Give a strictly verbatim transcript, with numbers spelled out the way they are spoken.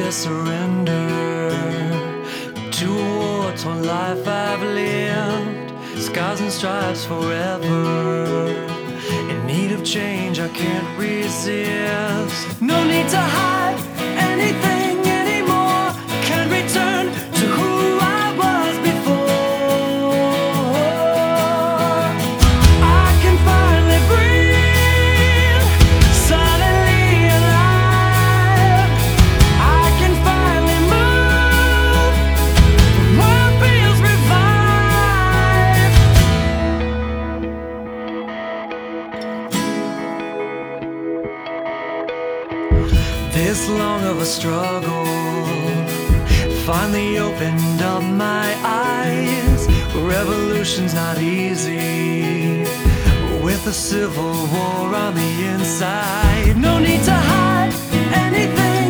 to surrender to a war-torn life I've lived, scars and stripes forever. In need of change I can't resist. No need to hide anything anymore. Can't return to who I was before. I can finally breathe, suddenly alive. I can finally move, the world feels revived. This long of a struggle finally opened up my eyes. Revolution's not easy with a civil war on the inside. No need to hide anything